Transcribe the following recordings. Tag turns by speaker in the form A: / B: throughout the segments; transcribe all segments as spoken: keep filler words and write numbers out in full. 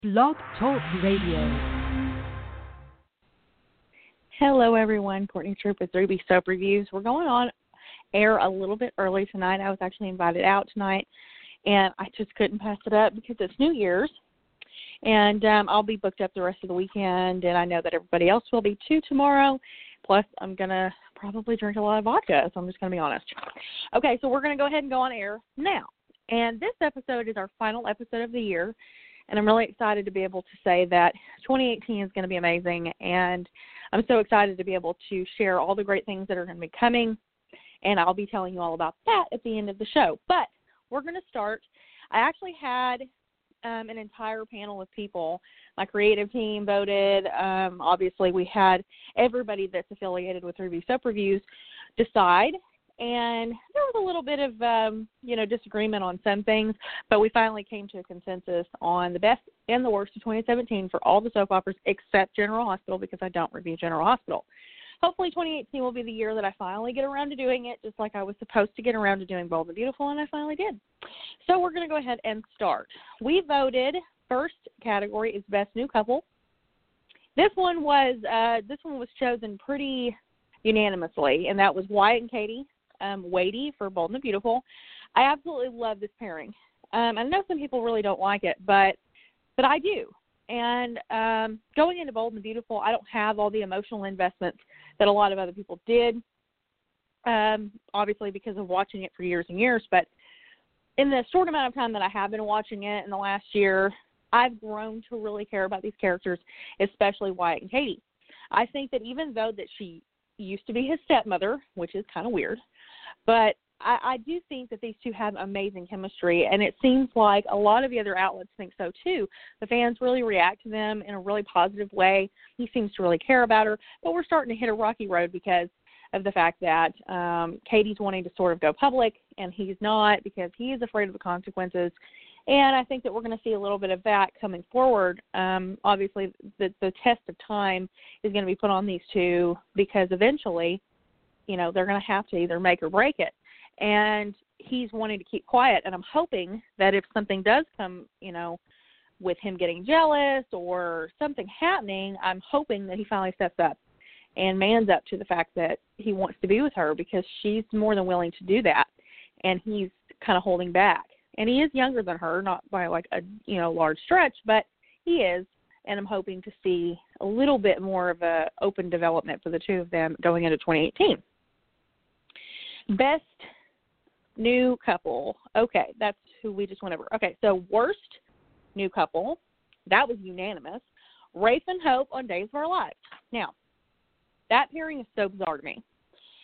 A: Blog Talk Radio.
B: Hello, everyone. Courtney Troop with three B Soap Reviews. We're going on air a little bit early tonight. I was actually invited out tonight, and I just couldn't pass it up because it's New Year's, and um, I'll be booked up the rest of the weekend, and I know that everybody else will be too tomorrow. Plus, I'm going to probably drink a lot of vodka, so I'm just going to be honest. Okay, so we're going to go ahead and go on air now, and this episode is our final episode of the year. And I'm really excited to be able to say that twenty eighteen is going to be amazing. And I'm so excited to be able to share all the great things that are going to be coming. And I'll be telling you all about that at the end of the show. But we're going to start. I actually had um, an entire panel of people. My creative team voted. Um, obviously, we had everybody that's affiliated with three B Soap Reviews decide. And there was a little bit of, um, you know, disagreement on some things, but we finally came to a consensus on the best and the worst of twenty seventeen for all the soap operas except General Hospital, because I don't review General Hospital. Hopefully twenty eighteen will be the year that I finally get around to doing it, just like I was supposed to get around to doing Bold and Beautiful, and I finally did. So we're going to go ahead and start. We voted, first category is Best New Couple. This one was uh, this one was chosen pretty unanimously, and that was Wyatt and Katie. Um, Wadey for Bold and Beautiful. I absolutely love this pairing. Um, I know some people really don't like it, but but I do. And um, going into Bold and Beautiful, I don't have all the emotional investments that a lot of other people did, um, obviously because of watching it for years and years. But in the short amount of time that I have been watching it in the last year, I've grown to really care about these characters, especially Wyatt and Katie. I think that even though that she used to be his stepmother, which is kind of weird, but I, I do think that these two have amazing chemistry, and it seems like a lot of the other outlets think so too. The fans really react to them in a really positive way. He seems to really care about her, but we're starting to hit a rocky road because of the fact that um, Katie's wanting to sort of go public, and he's not because he is afraid of the consequences. And I think that we're going to see a little bit of that coming forward. Um, obviously, the, the test of time is going to be put on these two because eventually, you know, they're going to have to either make or break it. And he's wanting to keep quiet. And I'm hoping that if something does come, you know, with him getting jealous or something happening, I'm hoping that he finally steps up and mans up to the fact that he wants to be with her because she's more than willing to do that. And he's kind of holding back. And he is younger than her, not by like a, you know, large stretch, but he is. And I'm hoping to see a little bit more of a open development for the two of them going into twenty eighteen. Best new couple. Okay, that's who we just went over. Okay, so worst new couple, that was unanimous. Rafe and Hope on Days of Our Lives. Now, that pairing is so bizarre to me.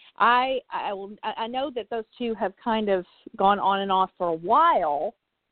B: I I will I know that those two have kind of gone on and off for a while,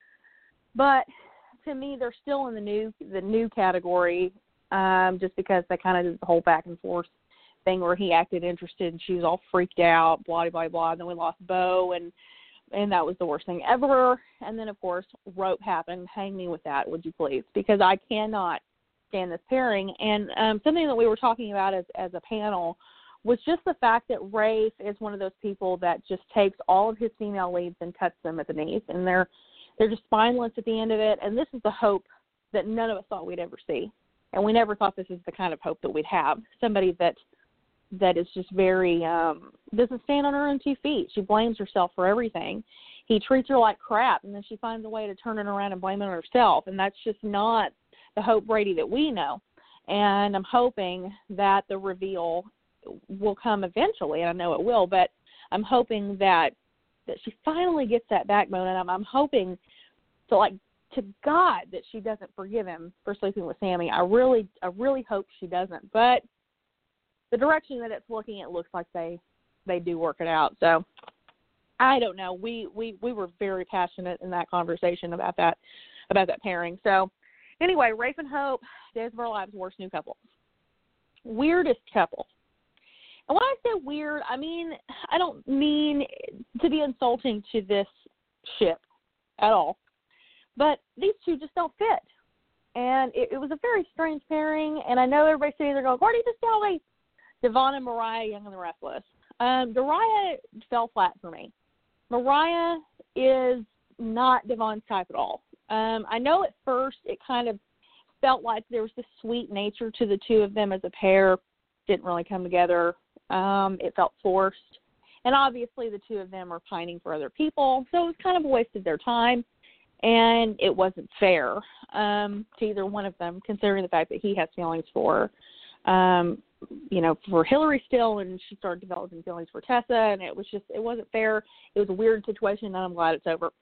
B: but to me they're still in the new the new category, um, just because they kind of did the whole back and forth thing where he acted interested and she was all freaked out, blah blah blah. And then we lost Bo, and and that was the worst thing ever. And then of course Rope happened. Hang me with that, would you please? Because I cannot stand this pairing. And um, something that we were talking about as as a panel was just the fact that Rafe is one of those people that just takes all of his female leads and cuts them at the knees, and they're they're just spineless at the end of it. And this is the hope that none of us thought we'd ever see, and we never thought this is the kind of hope that we'd have. Somebody that that is just very um, doesn't stand on her own two feet. She blames herself for everything. He treats her like crap, and then she finds a way to turn it around and blame it on herself, and that's just not the Hope Brady that we know. And I'm hoping that the reveal will come eventually, and I know it will, but I'm hoping that that she finally gets that backbone, and I'm, I'm hoping to, like, to God that she doesn't forgive him for sleeping with Sammy. I really, I really hope she doesn't, but the direction that it's looking, it looks like they, they do work it out. So I don't know. We, we, we were very passionate in that conversation about that, about that pairing. So anyway, Rafe and Hope, Days of Our Lives, worst new couple. Weirdest couple. And when I say weird, I mean, I don't mean to be insulting to this ship at all. But these two just don't fit. And it, it was a very strange pairing. And I know everybody's sitting there going, Courtney, just tell me. Devon and Mariah, Young and the Restless. Um, Mariah fell flat for me. Mariah is not Devon's type at all. Um, I know at first it kind of felt like there was this sweet nature to the two of them as a pair. Didn't really come together. Um, it felt forced. And obviously the two of them are pining for other people, so it was kind of a waste of their time, and it wasn't fair um, to either one of them, considering the fact that he has feelings for, um, you know, for Hillary still, and she started developing feelings for Tessa, and it was just, it wasn't fair. It was a weird situation, and I'm glad it's over.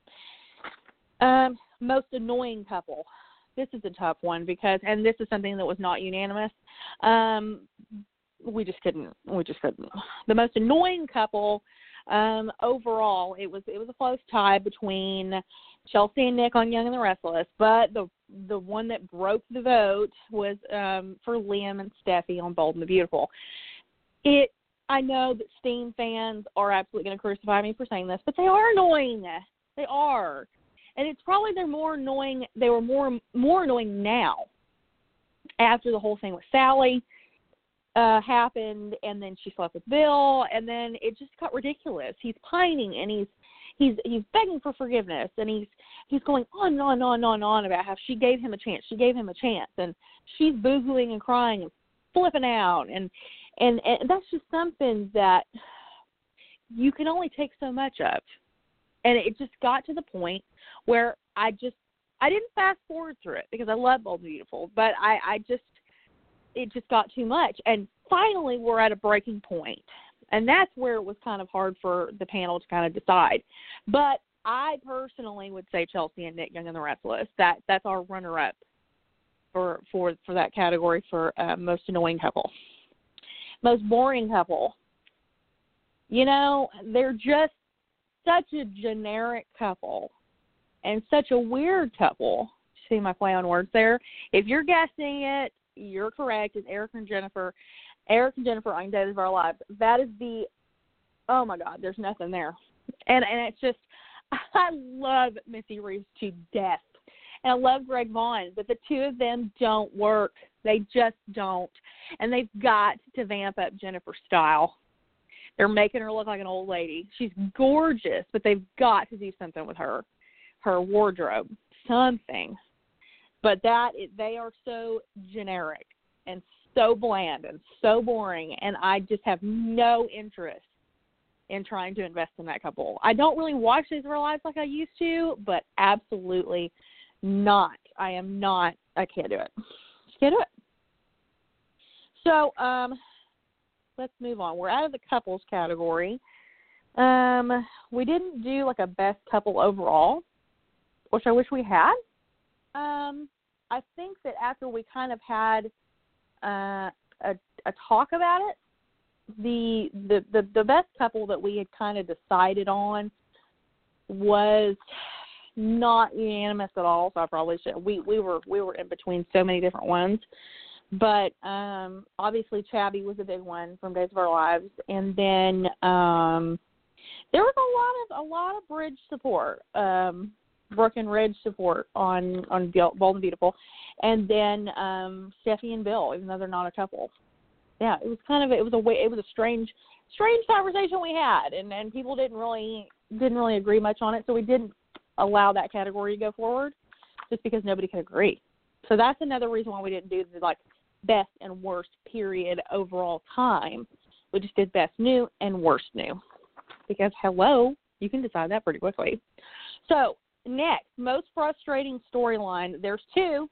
B: Um, most annoying couple. This is a tough one because, and this is something that was not unanimous. Um, we just couldn't, we just couldn't. The most annoying couple, um, overall, it was, it was a close tie between Chelsea and Nick on Young and the Restless, but the, the one that broke the vote was, um, for Liam and Steffi on Bold and the Beautiful. It, I know that Steam fans are absolutely going to crucify me for saying this, but they are annoying. They are. And it's probably they're more annoying, they were more, more annoying now after the whole thing with Sally Uh, happened, and then she slept with Bill, and then it just got ridiculous. He's pining, and he's he's he's begging for forgiveness, and he's he's going on and on and on and on and on about how she gave him a chance, she gave him a chance, and she's boo-hooing and crying and flipping out, and and and that's just something that you can only take so much of, and it just got to the point where I just I didn't fast forward through it because I love Bold and Beautiful, but I I just it just got too much. And finally we're at a breaking point. And that's where it was kind of hard for the panel to kind of decide. But I personally would say Chelsea and Nick Young and the Restless. That that's our runner-up for for, for that category for uh, most annoying couple. Most boring couple. You know, they're just such a generic couple and such a weird couple. See my play on words there? If you're guessing it, you're correct. It's Eric and Jennifer. Eric and Jennifer on Days of Our Lives. That is the, oh my God, there's nothing there. And and it's just, I love Missy Reeves to death. And I love Greg Vaughn, but the two of them don't work. They just don't. And they've got to vamp up Jennifer's style. They're making her look like an old lady. She's gorgeous, but they've got to do something with her, her wardrobe, something. But that is, they are so generic and so bland and so boring, and I just have no interest in trying to invest in that couple. I don't really watch Days of Our Lives like I used to, but absolutely not. I am not. I can't do it. Just can't do it. So um, let's move on. We're out of the couples category. Um, we didn't do like a best couple overall, which I wish we had. Um, I think that after we kind of had uh, a, a talk about it, the, the the the best couple that we had kind of decided on was not unanimous at all. So I probably should. We we were we were in between so many different ones, but um, obviously Chabby was a big one from Days of Our Lives, and then um, there was a lot of a lot of bridge support. Um, Brooke and Ridge support on, on Bold and Beautiful. And then um, Steffi and Bill, even though they're not a couple. Yeah, it was kind of, it was a way, it was a strange, strange conversation we had, and, and people didn't really, didn't really agree much on it, so we didn't allow that category to go forward just because nobody could agree. So that's another reason why we didn't do the, like, best and worst period overall time. We just did best new and worst new because, hello, you can decide that pretty quickly. So, next, most frustrating storyline. There's two.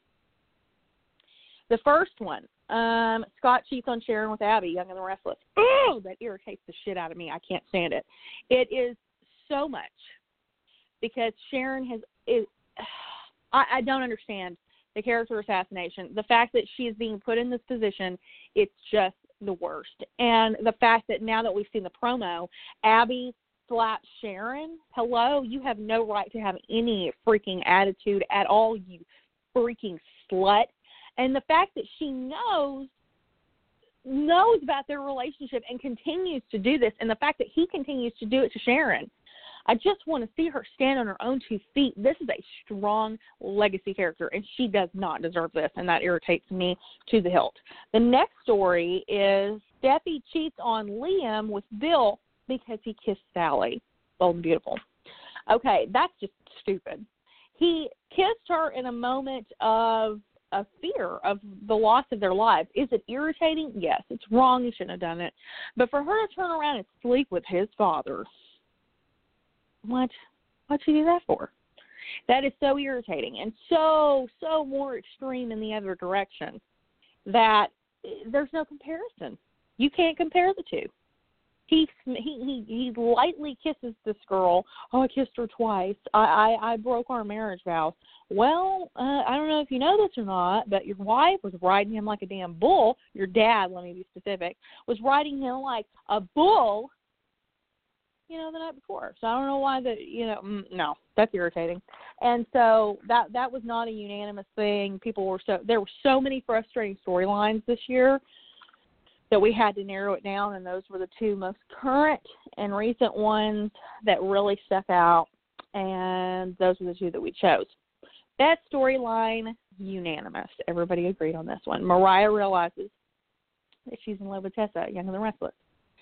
B: The first one, um, Scott cheats on Sharon with Abby, Young and the Restless. Oh, that irritates the shit out of me. I can't stand it. It is so much because Sharon has is, I, I don't understand the character assassination. The fact that she is being put in this position, it's just the worst. And the fact that now that we've seen the promo, Abby slap Sharon, hello, you have no right to have any freaking attitude at all, you freaking slut. And the fact that she knows knows about their relationship and continues to do this, and the fact that he continues to do it to Sharon, I just want to see her stand on her own two feet. This is a strong legacy character, and she does not deserve this, and that irritates me to the hilt. The next story is Steffi cheats on Liam with Bill because he kissed Sally. Bold and Beautiful. Okay, that's just stupid. He kissed her in a moment of a fear of the loss of their lives. Is it irritating? Yes. It's wrong. He shouldn't have done it. But for her to turn around and sleep with his father, what? What'd she do that for? That is so irritating and so, so more extreme in the other direction that there's no comparison. You can't compare the two. He he he, he lightly kisses this girl. Oh, I kissed her twice. I, I, I broke our marriage vows. Well, uh, I don't know if you know this or not, but your wife was riding him like a damn bull. Your dad, let me be specific, was riding him like a bull, you know, the night before. So I don't know why the, you know, mm, no, that's irritating. And so that that was not a unanimous thing. People were so, there were so many frustrating storylines this year that we had to narrow it down, and those were the two most current and recent ones that really stuck out, and those were the two that we chose. Best storyline, unanimous. Everybody agreed on this one. Mariah realizes that she's in love with Tessa, Young and the Restless.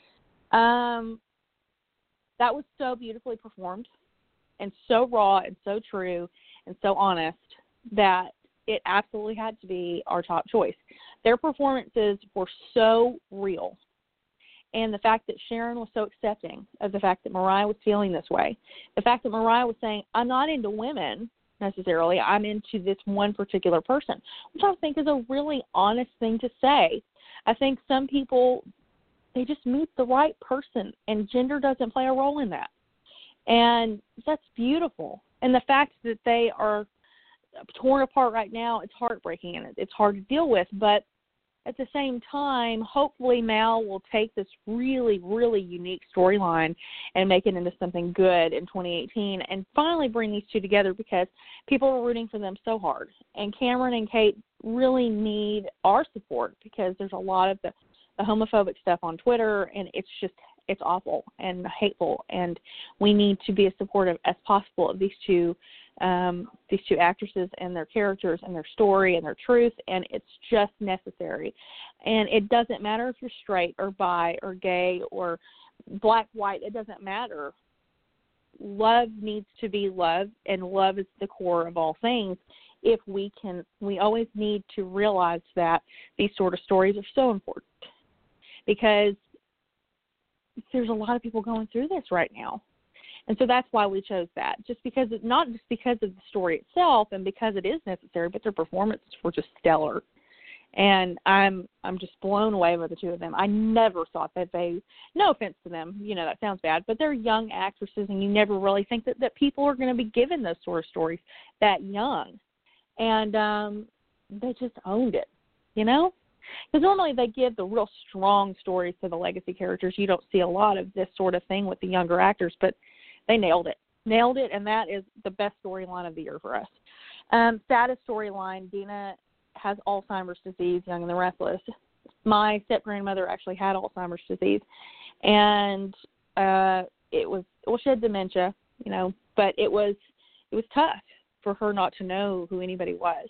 B: Um, that was so beautifully performed and so raw and so true and so honest that it absolutely had to be our top choice. Their performances were so real. And the fact that Sharon was so accepting of the fact that Mariah was feeling this way, the fact that Mariah was saying, I'm not into women necessarily, I'm into this one particular person, which I think is a really honest thing to say. I think some people, they just meet the right person, and gender doesn't play a role in that. And that's beautiful. And the fact that they are torn apart right now, it's heartbreaking and it's hard to deal with, but at the same time, hopefully Mal will take this really, really unique storyline and make it into something good in twenty eighteen and finally bring these two together, because people are rooting for them so hard. And Cameron and Kate really need our support, because there's a lot of the, the homophobic stuff on Twitter, and it's just, it's awful and hateful, and we need to be as supportive as possible of these two Um, these two actresses and their characters and their story and their truth, and it's just necessary. And it doesn't matter if you're straight or bi or gay or black, white, it doesn't matter. Love needs to be love, and love is the core of all things. If we can, we always need to realize that these sort of stories are so important, because there's a lot of people going through this right now. And so that's why we chose that, just because it's not just because of the story itself and because it is necessary, but their performances were just stellar. And I'm I'm just blown away by the two of them. I never thought that they, no offense to them, you know, that sounds bad, but they're young actresses, and you never really think that, that people are going to be given those sort of stories that young. And um, they just owned it, you know? Because normally they give the real strong stories to the legacy characters. You don't see a lot of this sort of thing with the younger actors, but they nailed it. Nailed it, and that is the best storyline of the year for us. Um, saddest storyline, Dina has Alzheimer's disease, Young and the Restless. My step-grandmother actually had Alzheimer's disease, and uh, it was, well, she had dementia, you know, but it was it was tough for her not to know who anybody was.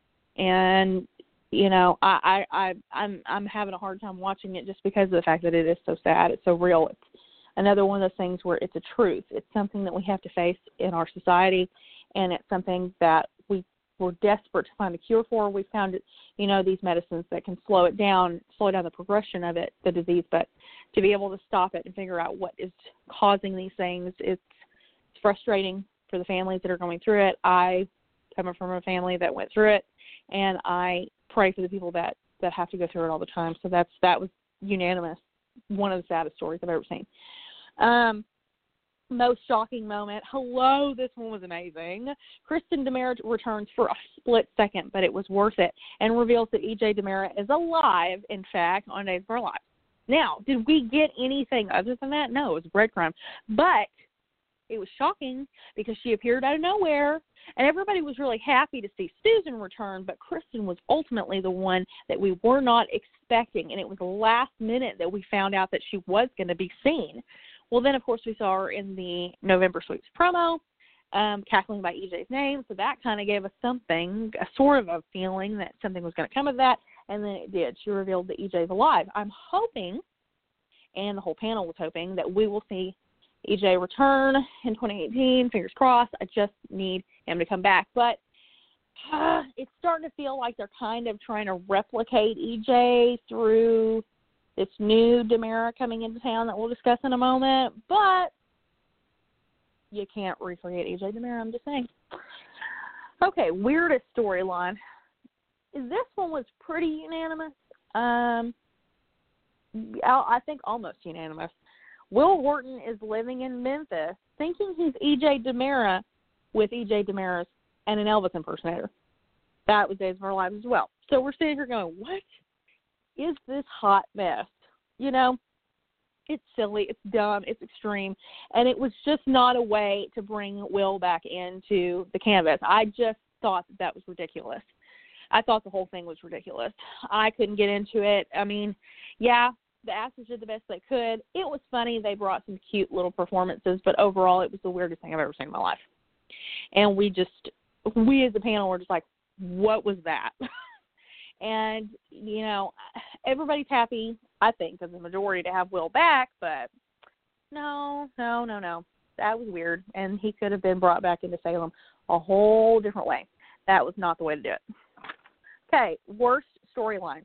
B: And, you know, I, I, I, I'm I'm having a hard time watching it just because of the fact that it is so sad. It's so real. It's another one of those things where it's a truth. It's something that we have to face in our society, and it's something that we, we're desperate to find a cure for. We found, it, you know, these medicines that can slow it down, slow down the progression of it, the disease, but to be able to stop it and figure out what is causing these things, it's, it's frustrating for the families that are going through it. I, coming from a family that went through it, and I pray for the people that, that have to go through it all the time. So that's that was unanimous. One of the saddest stories I've ever seen. Um, most shocking moment. Hello, this one was amazing. Kristen DeMera returns for a split second, but it was worth it, and reveals that E J DeMera is alive, in fact, on Days of Our Lives. Now, did we get anything other than that? No, it was breadcrumb. But it was shocking because she appeared out of nowhere, and everybody was really happy to see Susan return, but Kristen was ultimately the one that we were not expecting, and it was last minute that we found out that she was going to be seen. Well, then, of course, we saw her in the November Sweeps promo, um, cackling by E J's name, so that kind of gave us something, a sort of a feeling that something was going to come of that, and then it did. She revealed that E J's alive. I'm hoping, and the whole panel was hoping, that we will see E J return in twenty eighteen, fingers crossed. I just need him to come back. But uh, it's starting to feel like they're kind of trying to replicate E J through this new DiMera coming into town that we'll discuss in a moment. But you can't recreate E J DiMera, I'm just saying. Okay, weirdest storyline. This one was pretty unanimous. Um, I think almost unanimous. Will Wharton is living in Memphis thinking he's E J DiMera with E J DiMera's and an Elvis impersonator. That was Days of Our Lives as well. So we're sitting here going, what is this hot mess? You know, it's silly, it's dumb, it's extreme, and it was just not a way to bring Will back into the canvas. I just thought that, that was ridiculous. I thought the whole thing was ridiculous. I couldn't get into it. I mean, yeah, the actors did the best they could. It was funny. They brought some cute little performances, but overall it was the weirdest thing I've ever seen in my life. And we just, we as a panel were just like, what was that? And, you know, everybody's happy, I think, as a majority to have Will back, but no, no, no, no. That was weird, and he could have been brought back into Salem a whole different way. That was not the way to do it. Okay, worst storyline.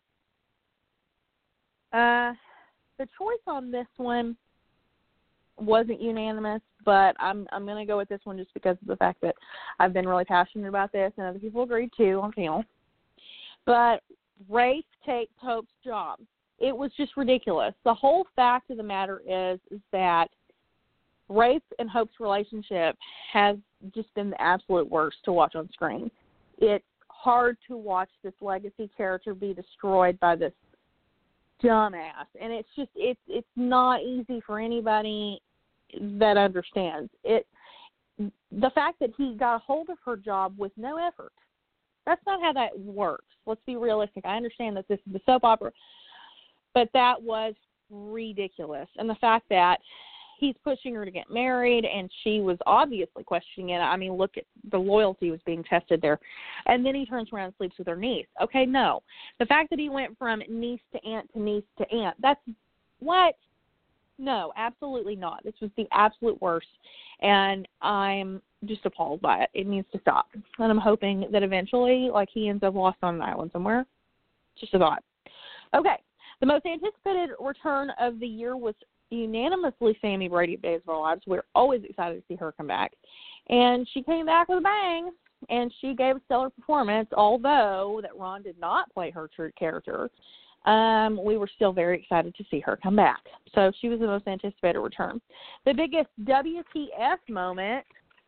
B: Uh, the choice on this one wasn't unanimous, but I'm I'm going to go with this one just because of the fact that I've been really passionate about this, and other people agreed too on panel. But Rafe takes Hope's job. It was just ridiculous. The whole fact of the matter is, is that Rafe and Hope's relationship has just been the absolute worst to watch on screen. It's hard to watch this legacy character be destroyed by this dumbass, and it's just it's it's not easy for anybody that understands it. The fact that he got a hold of her job with no effort, that's not how that works. Let's be realistic. I understand that this is the soap opera, but that was ridiculous. And the fact that he's pushing her to get married, and she was obviously questioning it. I mean, look at the loyalty was being tested there. And then he turns around and sleeps with her niece. Okay, no. The fact that he went from niece to aunt to niece to aunt, that's what? No, absolutely not. This was the absolute worst, and I'm just appalled by it. It needs to stop. And I'm hoping that eventually, like, he ends up lost on an island somewhere. Just a thought. Okay, the most anticipated return of the year was unanimously Sammy Brady of Days of Our Lives. We're always excited to see her come back. And she came back with a bang, and she gave a stellar performance, although that Ron did not play her true character. Um, we were still very excited to see her come back. So she was the most anticipated return. The biggest W T F moment,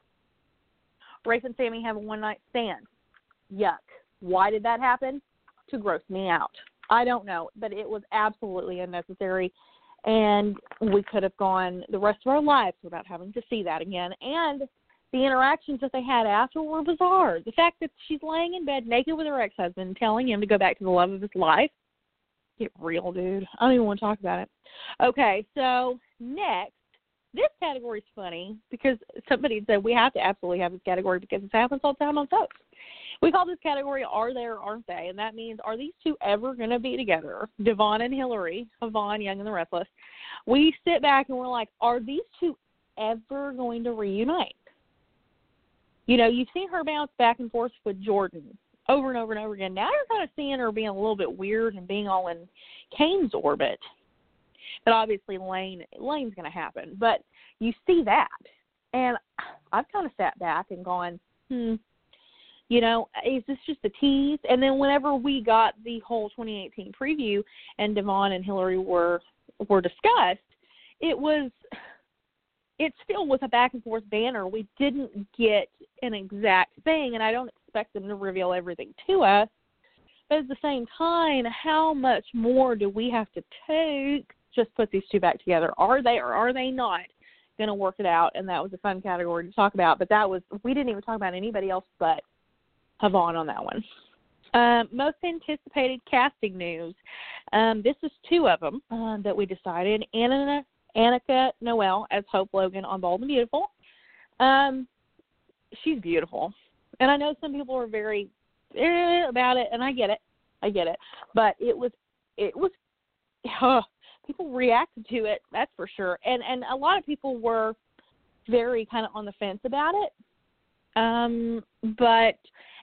B: Rafe and Sammy have a one-night stand. Yuck. Why did that happen? To gross me out. I don't know, but it was absolutely unnecessary. And we could have gone the rest of our lives without having to see that again. And the interactions that they had after were bizarre. The fact that she's laying in bed naked with her ex-husband, telling him to go back to the love of his life. Get real, dude. I don't even want to talk about it. Okay, so next, this category is funny because somebody said we have to absolutely have this category because it happens all the time on soaps. We call this category Are They or Aren't They? And that means, are these two ever going to be together? Devon and Hillary, Yvonne, Young and the Restless. We sit back and we're like, are these two ever going to reunite? You know, you've seen her bounce back and forth with Jordan over and over and over again. Now you're kind of seeing her being a little bit weird and being all in Kane's orbit. But obviously Lane, Lane's going to happen. But you see that. And I've kind of sat back and gone, hmm, you know, is this just a tease? And then whenever we got the whole twenty eighteen preview and Devon and Hillary were were discussed, it was, it still was a back and forth banner. We didn't get an exact thing, and I don't expect them to reveal everything to us. But at the same time, how much more do we have to take? Just put these two back together. Are they or are they not going to work it out? And that was a fun category to talk about. But that was, we didn't even talk about anybody else but Yvonne on that one. Um, most anticipated casting news. Um, this is two of them uh, that we decided. Anna, Annika Noelle as Hope Logan on Bold and Beautiful. Um, she's beautiful. And I know some people are very eh, about it, and I get it. I get it. But it was, it was, uh, people reacted to it, that's for sure. And and a lot of people were very kind of on the fence about it. Um, but,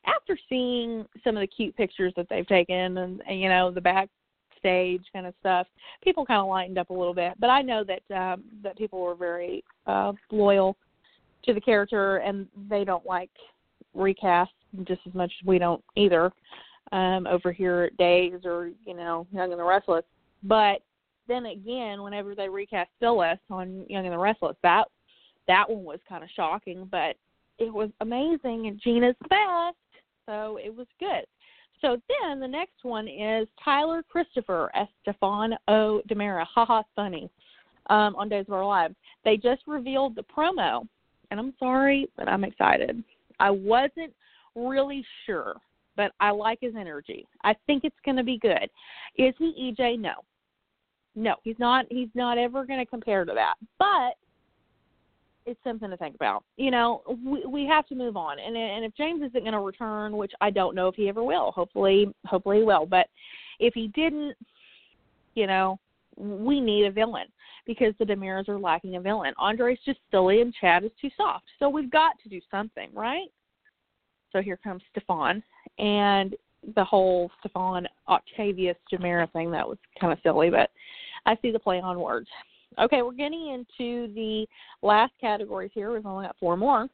B: after seeing some of the cute pictures that they've taken and, and you know, the backstage kind of stuff, people kind of lightened up a little bit. But I know that um, that people were very uh, loyal to the character, and they don't like recast just as much as we don't either um, over here at Days or, you know, Young and the Restless. But then again, whenever they recast Phyllis on Young and the Restless, that that one was kind of shocking, but it was amazing, and Gina's the best, so it was good. So then the next one is Tyler Christopher as Stefan O. DiMera. Ha-ha, funny, um, on Days of Our Lives. They just revealed the promo, and I'm sorry, but I'm excited. I wasn't really sure, but I like his energy. I think it's going to be good. Is he E J? No. No, he's not. He's not ever going to compare to that, but it's something to think about. You know, we we have to move on. And and if James isn't going to return, which I don't know if he ever will, hopefully hopefully he will. But if he didn't, you know, we need a villain because the DiMeras are lacking a villain. Andre's just silly and Chad is too soft. So we've got to do something, right? So here comes Stefan and the whole Stefan Octavius DiMera thing. That was kind of silly, but I see the play on words. Okay, we're getting into the last categories here. We've only got four more.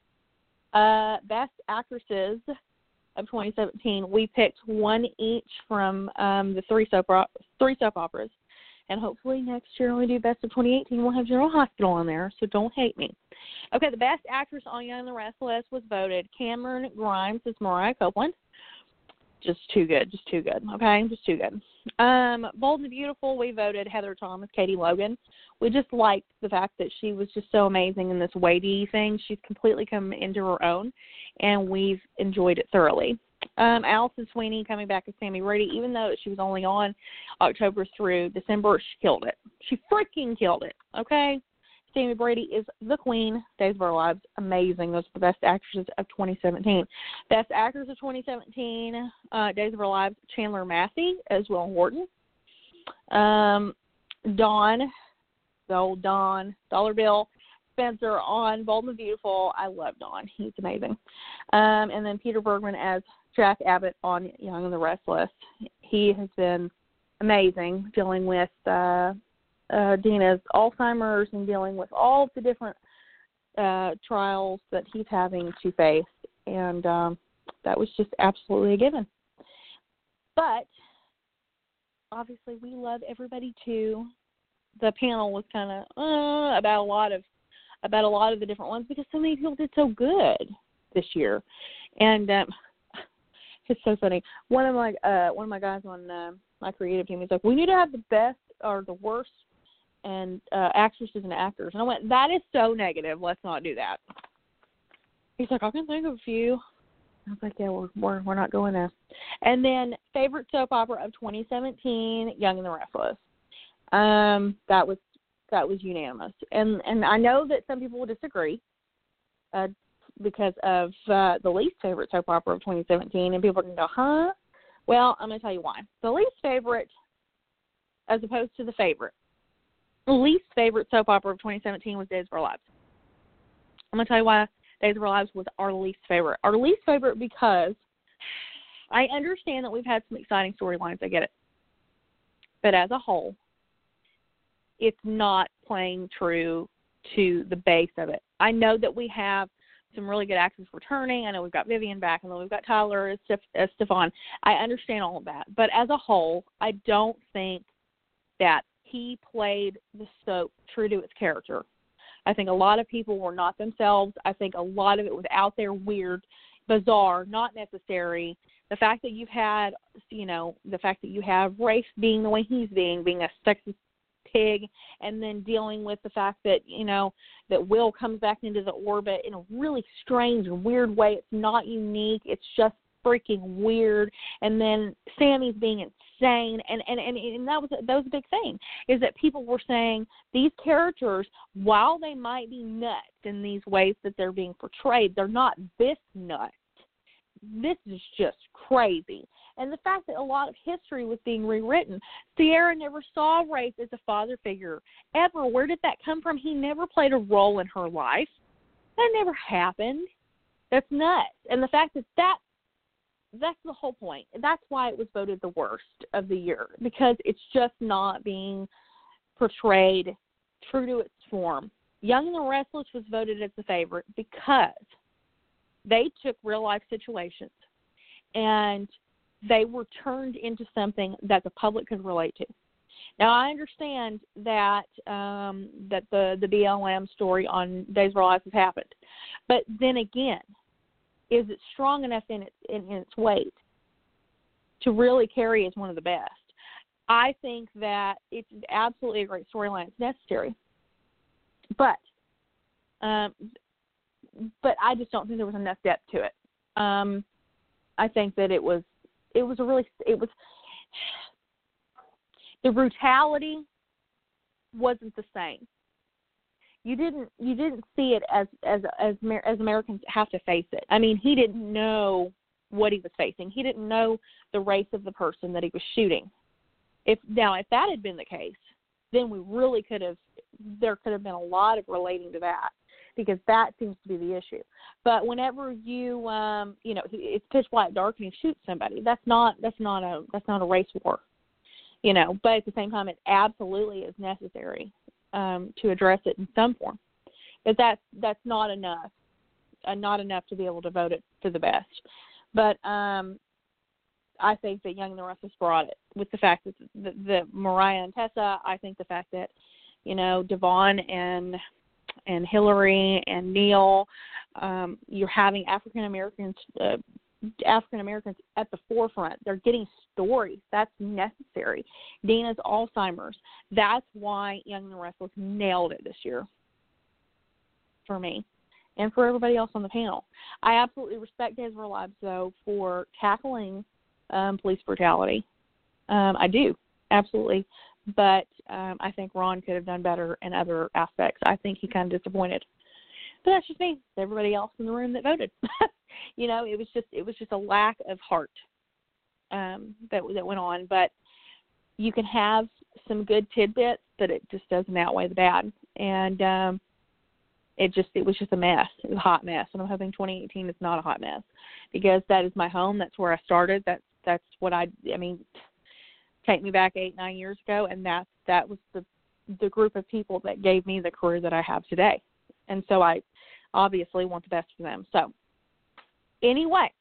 B: Uh, Best Actresses of twenty seventeen. We picked one each from um, the three soap, three soap operas. And hopefully next year when we do Best of twenty eighteen, we'll have General Hospital on there, so don't hate me. Okay, the Best Actress on Young and the Restless was voted Cameron Grimes as Mariah Copeland. Just too good, just too good, okay? Just too good. Um, Bold and Beautiful, we voted Heather Thomas, Katie Logan. We just liked the fact that she was just so amazing in this weighty thing. She's completely come into her own, and we've enjoyed it thoroughly. Um, Allison Sweeney coming back as Sammy Brady, even though she was only on October through December, she killed it. She freaking killed it, okay? Sammy Brady is the queen. Days of Our Lives, amazing. Those are the best actresses of twenty seventeen. Best actors of twenty seventeen, uh, Days of Our Lives, Chandler Massey as Will Horton. Um, Dawn, the old Dawn, Dollar Bill Spencer on Bold and Beautiful. I love Dawn. He's amazing. Um, and then Peter Bergman as Jack Abbott on Young and the Restless. He has been amazing dealing with uh, uh, Dina's Alzheimer's and dealing with all the different uh, trials that he's having to face. And um, that was just absolutely a given. But obviously we love everybody too. The panel was kind of uh, about a lot of about a lot of the different ones because so many people did so good this year. And um, it's so funny. One of my uh, one of my guys on uh, my creative team is like, we need to have the best or the worst and uh, actresses and actors. And I went, that is so negative. Let's not do that. He's like, I can think of a few. I was like, yeah, we're we're, we're not going there. And then favorite soap opera of twenty seventeen, Young and the Restless. Um, that was that was unanimous. And and I know that some people will disagree. Uh, because of uh, the least favorite soap opera of twenty seventeen, and people are going to go, huh? Well, I'm going to tell you why. The least favorite, as opposed to the favorite, the least favorite soap opera of twenty seventeen was Days of Our Lives. I'm going to tell you why Days of Our Lives was our least favorite. Our least favorite because I understand that we've had some exciting storylines. I get it. But as a whole, it's not playing true to the base of it. I know that we have some really good actors returning. I know we've got Vivian back, and then we've got Tyler as, Steph- as Stefan. I understand all of that. But as a whole, I don't think that he played the soap true to its character. I think a lot of people were not themselves. I think a lot of it was out there, weird, bizarre, not necessary. The fact that you've had, you know, the fact that you have Rafe being the way he's being, being a sexist pig, and then dealing with the fact that, you know, that Will comes back into the orbit in a really strange and weird way. It's not unique. It's just freaking weird. And then Sammy's being insane. And, and, and, and that was, that was a big thing, is that people were saying these characters, while they might be nuts in these ways that they're being portrayed, they're not this nuts. This is just crazy. And the fact that a lot of history was being rewritten. Sierra never saw Rafe as a father figure, ever. Where did that come from? He never played a role in her life. That never happened. That's nuts. And the fact that that that's the whole point. That's why it was voted the worst of the year, because it's just not being portrayed true to its form. Young and the Restless was voted as the favorite because they took real-life situations and they were turned into something that the public could relate to. Now, I understand that um, that the, the B L M story on Days of Our Lives has happened. But then again, is it strong enough in its, in, in its weight to really carry as one of the best? I think that it's absolutely a great storyline. It's necessary. But um, but I just don't think there was enough depth to it. Um, I think that it was it was a really it was the brutality wasn't the same. You didn't you didn't see it as as as as Americans have to face it. I mean, he didn't know what he was facing. He didn't know the race of the person that he was shooting. If now if that had been the case, then we really could have there could have been a lot of relating to that, because that seems to be the issue. But whenever you um, you know, it's pitch black dark and you shoot somebody, that's not that's not a that's not a race war. You know, but at the same time, it absolutely is necessary um, to address it in some form. But that's that's not enough, uh, not enough to be able to vote it for the best. But um, I think that Young and the Restless brought it with the fact that the, the Mariah and Tessa. I think the fact that, you know, Devon and and Hillary and Neil, um, you're having African Americans. Uh, African Americans at the forefront. They're getting stories. That's necessary. Dina's Alzheimer's. That's why Young and the Restless nailed it this year for me and for everybody else on the panel. I absolutely respect Days of Our Lives, though, for tackling um, police brutality. Um, I do, absolutely. But um, I think Ron could have done better in other aspects. I think he kind of disappointed. But that's just me. It's everybody else in the room that voted. You know, it was just it was just a lack of heart um, that that went on. But you can have some good tidbits, but it just doesn't outweigh the bad. And um, it just it was just a mess. It was a hot mess. And I'm hoping twenty eighteen is not a hot mess, because that is my home. That's where I started. That's that's what I I mean. Take me back eight nine years ago, and that that was the the group of people that gave me the career that I have today. And so I obviously want the best for them. So anyway,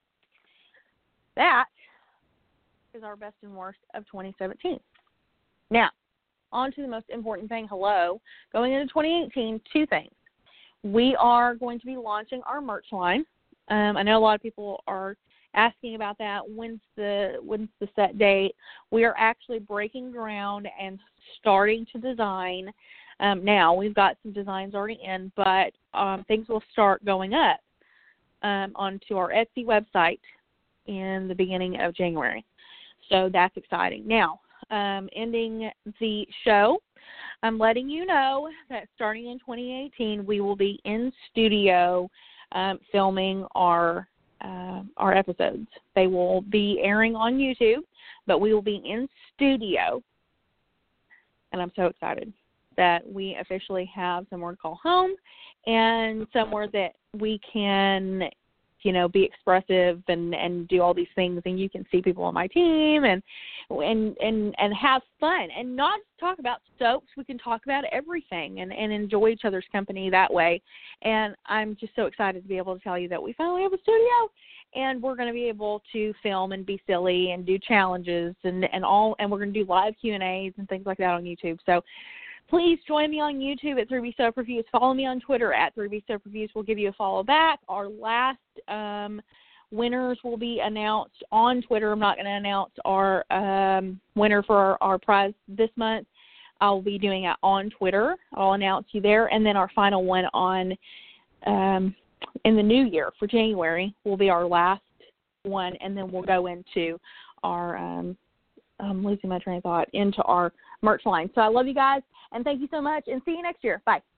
B: that is our best and worst of twenty seventeen. Now, on to the most important thing. Hello. Going into twenty eighteen, two things. We are going to be launching our merch line. Um, I know a lot of people are asking about that. When's the when's the set date? We are actually breaking ground and starting to design. Um, now, we've got some designs already in, but um, things will start going up um, onto our Etsy website in the beginning of January. So that's exciting. Now, um, ending the show, I'm letting you know that starting in twenty eighteen, we will be in studio um, filming our uh, our episodes. They will be airing on YouTube, but we will be in studio, and I'm so excited that we officially have somewhere to call home and somewhere that we can, you know, be expressive and, and do all these things, and you can see people on my team and and and, and have fun and not just talk about soaps. We can talk about everything and, and enjoy each other's company that way. And I'm just so excited to be able to tell you that we finally have a studio, and we're going to be able to film and be silly and do challenges and, and all, and we're going to do live Q and A's and things like that on YouTube. So please join me on YouTube at three B Soap Reviews. Follow me on Twitter at three B Soap Reviews. We'll give you a follow back. Our last um, winners will be announced on Twitter. I'm not going to announce our um, winner for our, our prize this month. I'll be doing it on Twitter. I'll announce you there. And then our final one on um, in the new year for January will be our last one. And then we'll go into our um, I'm losing my train of thought, into our merch line. So I love you guys, and thank you so much, and see you next year. Bye.